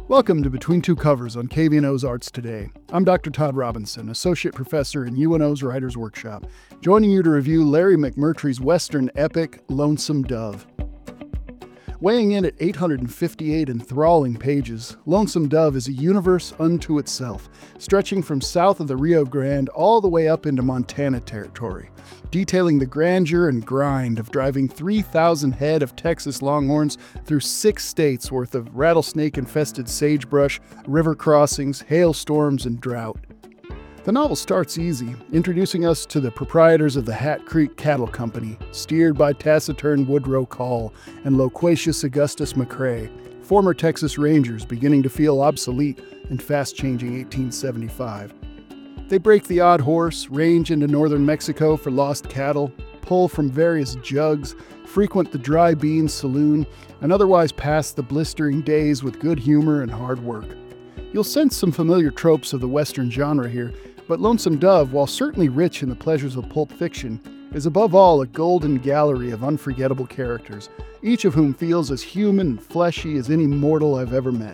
Welcome to Between Two Covers on KVNO's Arts Today. I'm Dr. Todd Robinson, Associate Professor in UNO's Writers Workshop, joining you to review Larry McMurtry's Western epic, Lonesome Dove. Weighing in at 858 enthralling pages, Lonesome Dove is a universe unto itself, stretching from south of the Rio Grande all the way up into Montana territory, detailing the grandeur and grind of driving 3,000 head of Texas longhorns through 6 states worth of rattlesnake-infested sagebrush, river crossings, hailstorms, and drought. The novel starts easy, introducing us to the proprietors of the Hat Creek Cattle Company, steered by taciturn Woodrow Call and loquacious Augustus McCrae, former Texas Rangers beginning to feel obsolete in fast-changing 1875. They break the odd horse, range into northern Mexico for lost cattle, pull from various jugs, frequent the Dry Bean Saloon, and otherwise pass the blistering days with good humor and hard work. You'll sense some familiar tropes of the Western genre here, but Lonesome Dove, while certainly rich in the pleasures of pulp fiction, is above all a golden gallery of unforgettable characters, each of whom feels as human and fleshy as any mortal I've ever met.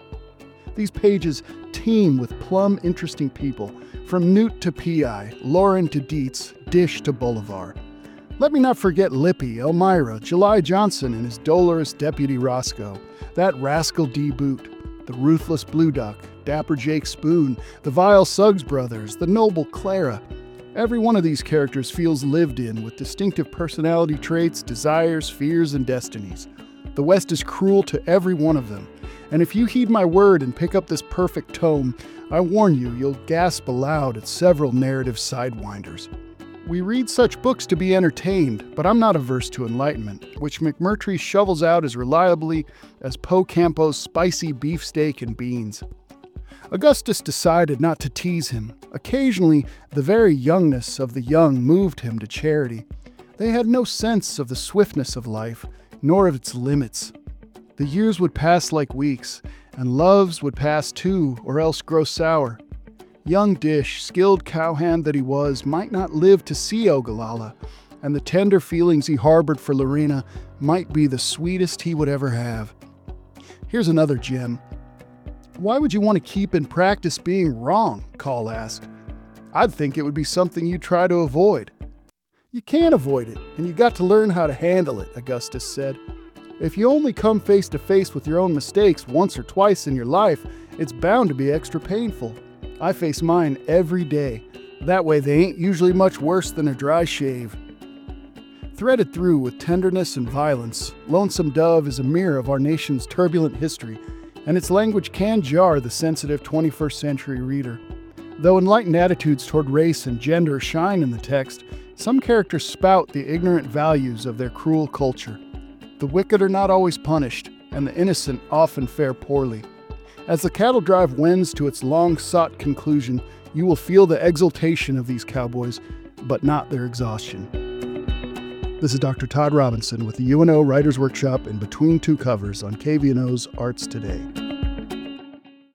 These pages teem with plumb interesting people, from Newt to P.I., Lauren to Dietz, Dish to Bolivar. Let me not forget Lippy, Elmira, July Johnson and his dolorous deputy Roscoe, that rascal D. Boot, the ruthless Blue Duck, Dapper Jake Spoon, the vile Suggs brothers, the noble Clara. Every one of these characters feels lived in with distinctive personality traits, desires, fears, and destinies. The West is cruel to every one of them, and if you heed my word and pick up this perfect tome, I warn you, you'll gasp aloud at several narrative sidewinders. We read such books to be entertained, but I'm not averse to enlightenment, which McMurtry shovels out as reliably as Po Campo's spicy beefsteak and beans. Augustus decided not to tease him. Occasionally, the very youngness of the young moved him to charity. They had no sense of the swiftness of life, nor of its limits. The years would pass like weeks, and loves would pass too, or else grow sour. Young Dish, skilled cowhand that he was, might not live to see Ogallala, and the tender feelings he harbored for Lorena might be the sweetest he would ever have. Here's another gem. Why would you want to keep in practice being wrong? Call asked. I'd think it would be something you try to avoid. You can't avoid it, and you got to learn how to handle it, Augustus said. If you only come face to face with your own mistakes once or twice in your life, it's bound to be extra painful. I face mine every day. That way they ain't usually much worse than a dry shave. Threaded through with tenderness and violence, Lonesome Dove is a mirror of our nation's turbulent history, and its language can jar the sensitive 21st century reader. Though enlightened attitudes toward race and gender shine in the text, some characters spout the ignorant values of their cruel culture. The wicked are not always punished, and the innocent often fare poorly. As the cattle drive wends to its long-sought conclusion, you will feel the exultation of these cowboys, but not their exhaustion. This is Dr. Todd Robinson with the UNO Writers Workshop in Between Two Covers on KVNO's Arts Today.